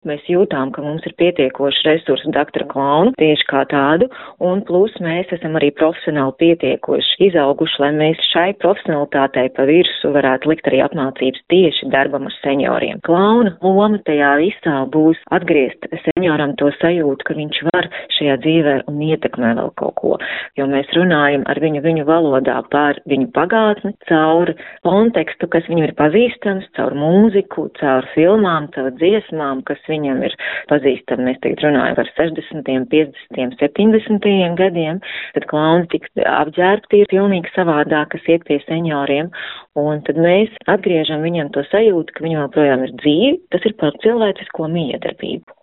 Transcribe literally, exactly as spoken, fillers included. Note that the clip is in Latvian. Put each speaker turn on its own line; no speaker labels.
Mēs jūtām, ka mums ir pietiekoši resursi doktora klaunu tieši kā tādu, un plus mēs esam arī profesionāli pietiekoši izauguši, lai mēs šai profesionalitātei pa virsu varētu likt arī apmācības tieši darbam ar senioriem. Klauna loma tajā visā būs atgriezt senioram to sajūtu, ka viņš var šajā dzīvē un ietekmē vēl kaut ko, jo mēs runājam ar viņu viņu valodā par viņu pagātni, caur kontekstu, kas viņam ir pazīstams, caur mūziku, caur filmām, caur dziesmām, kas viņam ir pazīstami. Mēs tagad runājam par sešdesmitiem, piecdesmitiem, septiņdesmitajiem gadiem, tad klauni tiks apģērbti ir pilnīgi savādāk, kas iet pie senioriem, un tad mēs atgriežam viņam to sajūtu, ka viņam joprojām ir dzīve, tas ir par cilvēcisko miedarbību.